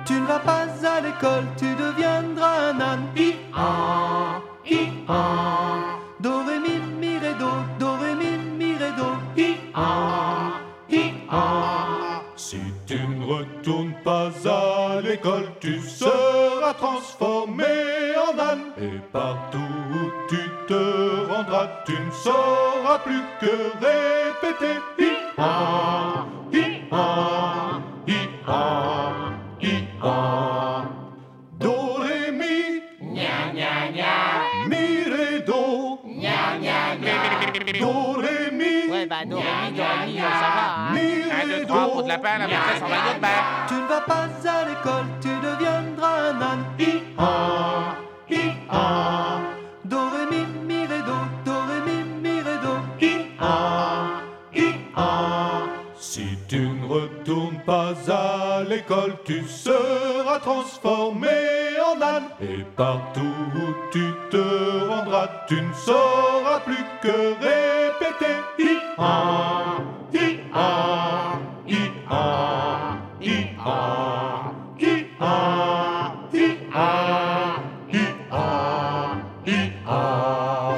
Tu ne vas pas à l'école, tu deviendras un âne. I-a, I-a, Do, ré, mi, ré, do, ré, mi, ré, do. I-a, I-a. Si tu ne retournes pas à l'école, tu seras transformé en âne. Et partout où tu te rendras, tu ne sauras plus que répéter. I-a, I-a, I-a, I-a. Do, ré, mi, Gna, gna, gna, mi, ré, do. gna, gna, gna. Do, ré, mi, Ouais, bah, do, ré, mi, ça va, hein. mi, 1, ré, 2, 3, do. pour de la pain, la princesse, on va y aller de bain. Tu ne vas pas à l'école, tu deviendras un âne. I-a, I-a, Do, ré, mi, ré, do, ré, mi, ré, do. I-a, I-a. Si tu ne retournes pas à l'école, tu seras transformé en âne. Et partout où tu te rendras, tu ne sauras plus que répéter. I-a, I-a, I-a, I-a, I-a, I-a, I-a, I-a.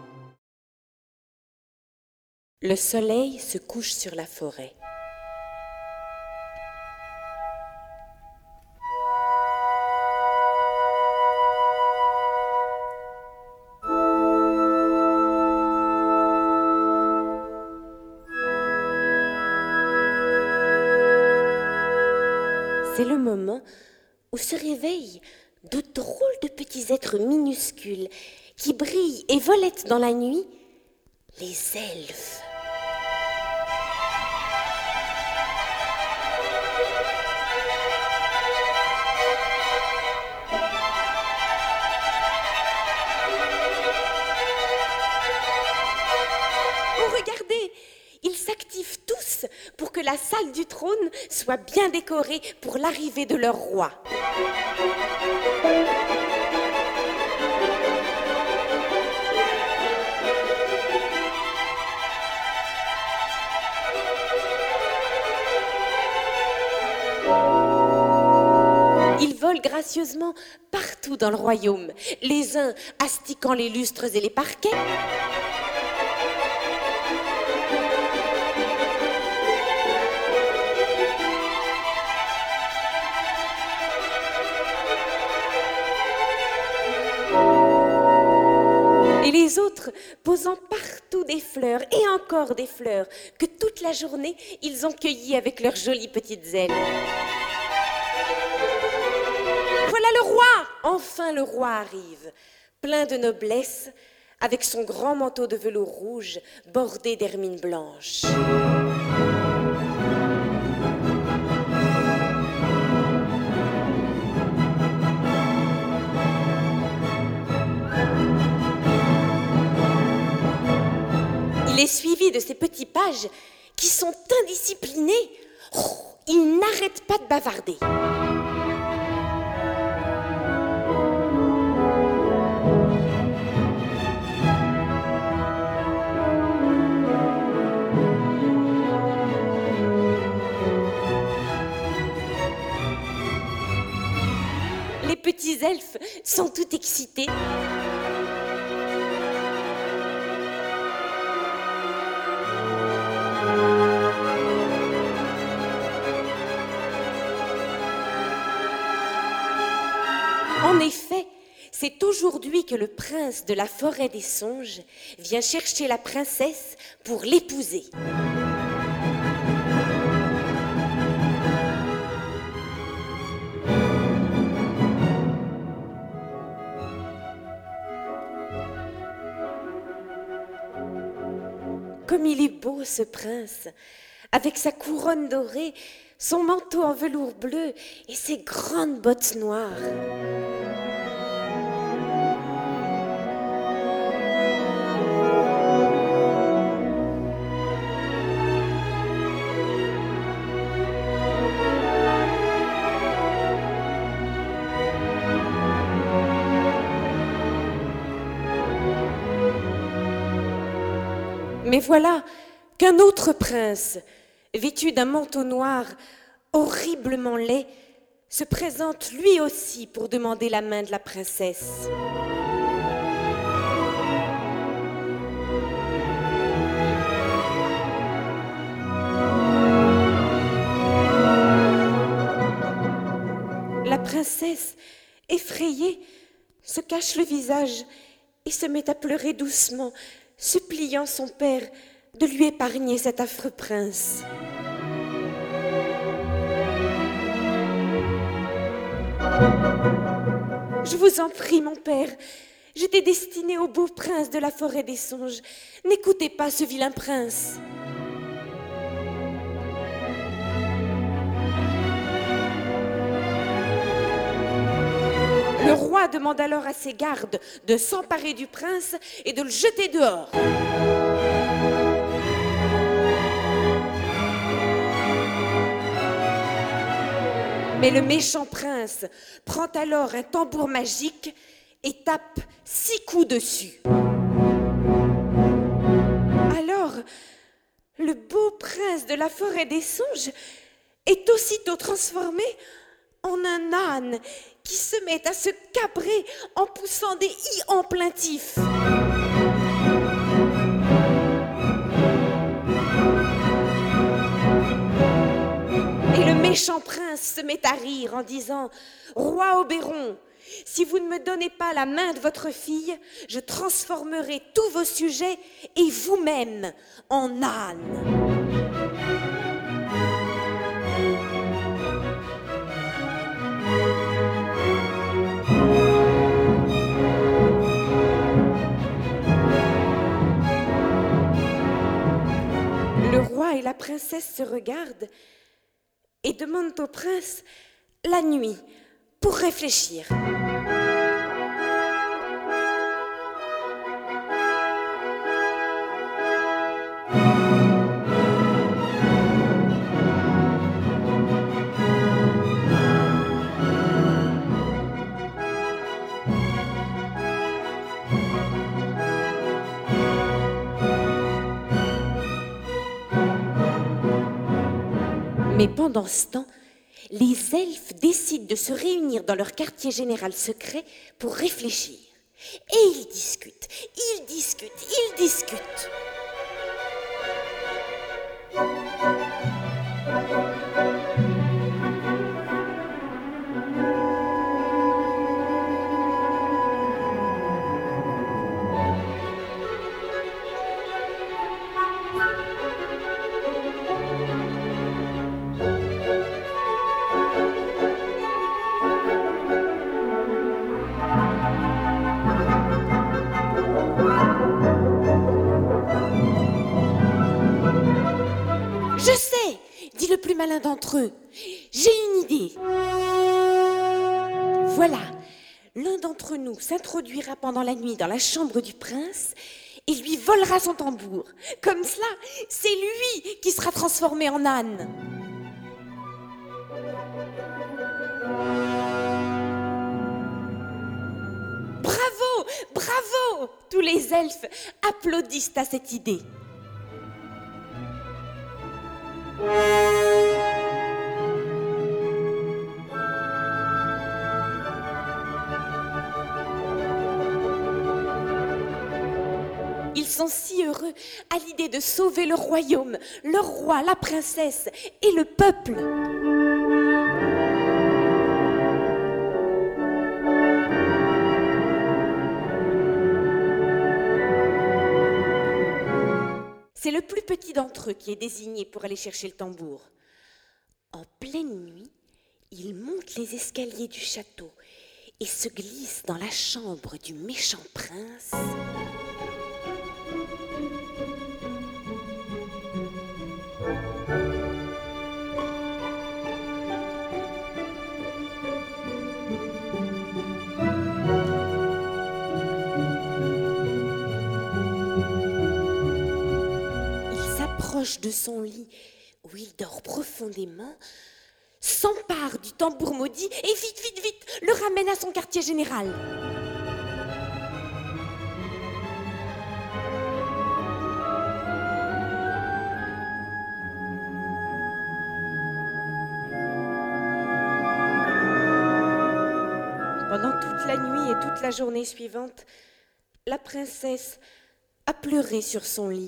Le soleil se couche sur la forêt. C'est le moment où se réveillent de drôles de petits êtres minuscules qui brillent et volettent dans la nuit, les elfes. Oh, regardez! Ils s'activent tous pour que la salle du trône soit bien décorée pour l'arrivée de leur roi. Ils volent gracieusement partout dans le royaume, les uns astiquant les lustres et les parquets, et les autres posant partout des fleurs et encore des fleurs que toute la journée ils ont cueillies avec leurs jolies petites ailes. Voilà le roi! Enfin le roi arrive, plein de noblesse, avec son grand manteau de velours rouge bordé d'hermine blanche. Il est suivi de ces petits pages qui sont indisciplinés. Oh, ils n'arrêtent pas de bavarder. Les petits elfes sont tout excités. En effet, c'est aujourd'hui que le prince de la forêt des songes vient chercher la princesse pour l'épouser. Comme il est beau ce prince, avec sa couronne dorée, son manteau en velours bleu et ses grandes bottes noires. Mais voilà qu'un autre prince, vêtu d'un manteau noir horriblement laid, se présente lui aussi pour demander la main de la princesse. La princesse, effrayée, se cache le visage et se met à pleurer doucement, suppliant son père de lui épargner cet affreux prince. Je vous en prie, mon père, j'étais destinée au beau prince de la forêt des songes. N'écoutez pas ce vilain prince. Le roi demande alors à ses gardes de s'emparer du prince et de le jeter dehors. Mais le méchant prince prend alors un tambour magique et tape 6 coups dessus. Alors, le beau prince de la forêt des songes est aussitôt transformé en un âne qui se met à se cabrer en poussant des i plaintifs. Et le méchant prince se met à rire en disant « Roi Oberon, si vous ne me donnez pas la main de votre fille, je transformerai tous vos sujets et vous-même en âne. » Le roi et la princesse se regardent et demandent au prince la nuit pour réfléchir. Mais pendant ce temps, les elfes décident de se réunir dans leur quartier général secret pour réfléchir. Et ils discutent. Je sais, dit le plus malin d'entre eux. J'ai une idée. Voilà, l'un d'entre nous s'introduira pendant la nuit dans la chambre du prince et lui volera son tambour. Comme cela, c'est lui qui sera transformé en âne. Bravo, bravo! Tous les elfes applaudissent à cette idée. Ils sont si heureux à l'idée de sauver le royaume, leur roi, la princesse et le peuple. C'est le plus petit d'entre eux qui est désigné pour aller chercher le tambour. En pleine nuit, il monte les escaliers du château et se glisse dans la chambre du méchant prince. De son lit où il dort profondément, s'empare du tambour maudit et vite, le ramène à son quartier général. Pendant toute la nuit et toute la journée suivante, la princesse a pleuré sur son lit.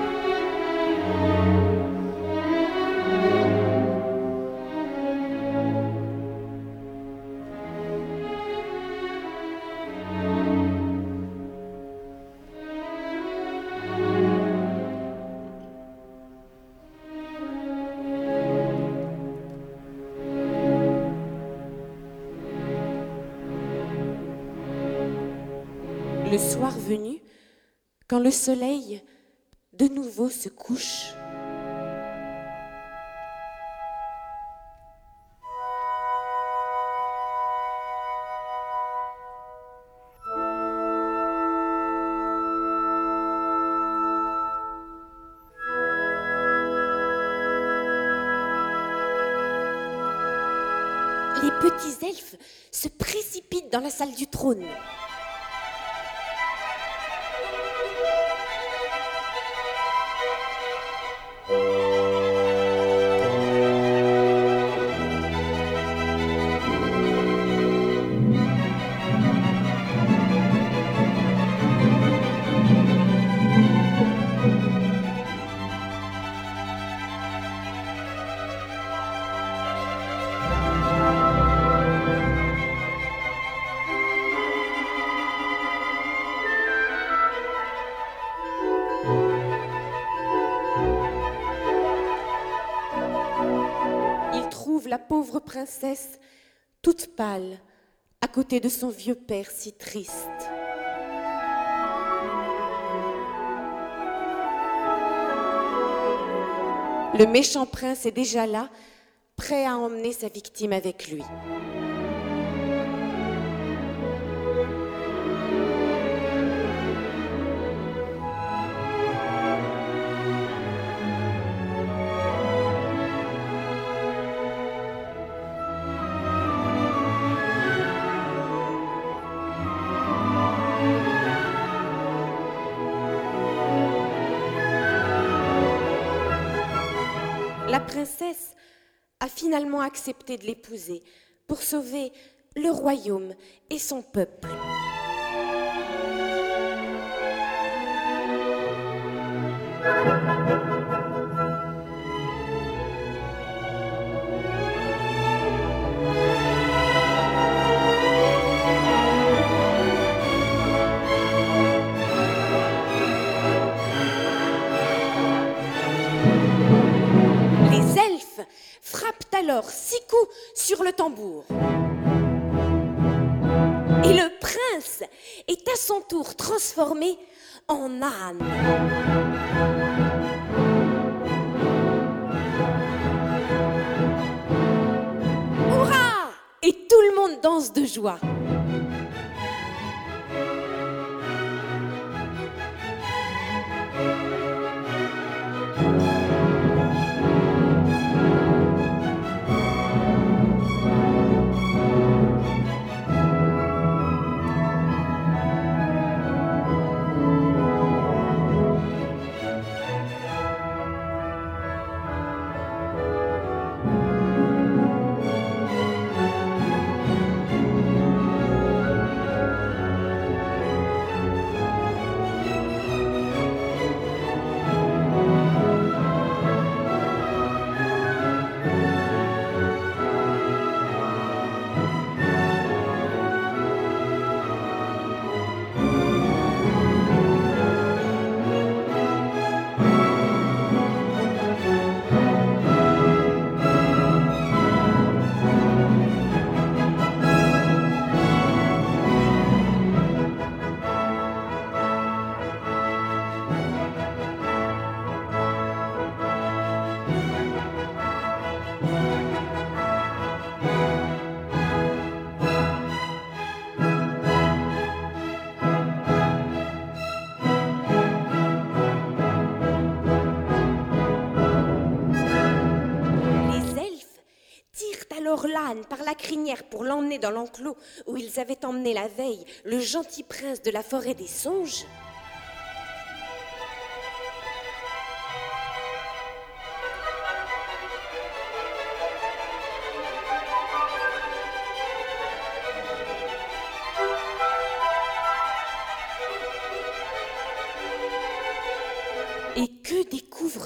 Le soir venu, quand le soleil de nouveau se couche, les petits elfes se précipitent dans la salle du trône. La pauvre princesse, toute pâle, à côté de son vieux père si triste. Le méchant prince est déjà là, prêt à emmener sa victime avec lui. La princesse a finalement accepté de l'épouser pour sauver le royaume et son peuple. Frappent alors 6 coups sur le tambour. Et le prince est à son tour transformé en âne. Hurrah! Et tout le monde danse de joie. L'âne par la crinière pour l'emmener dans l'enclos où ils avaient emmené la veille le gentil prince de la forêt des songes. Et que découvre-t-il ?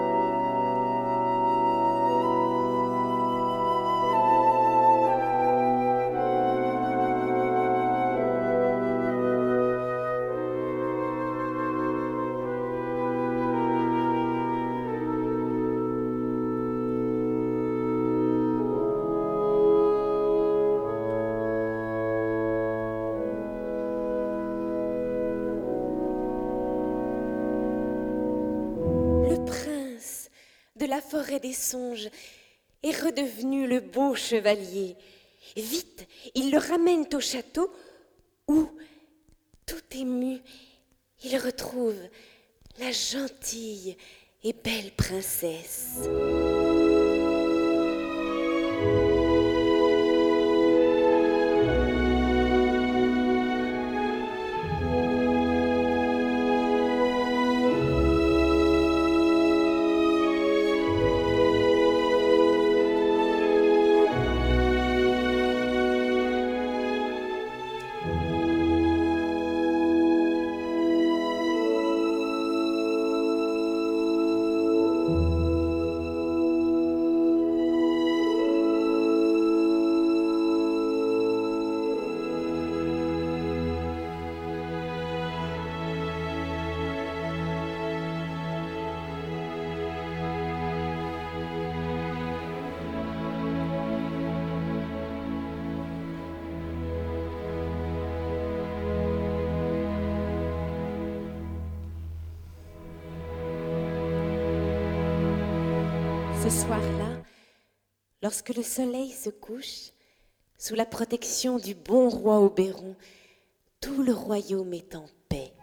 De la forêt des songes est redevenu le beau chevalier. Vite, ils le ramènent au château où, tout ému, il retrouve la gentille et belle princesse. Ce soir-là, lorsque le soleil se couche, sous la protection du bon roi Oberon, tout le royaume est en paix.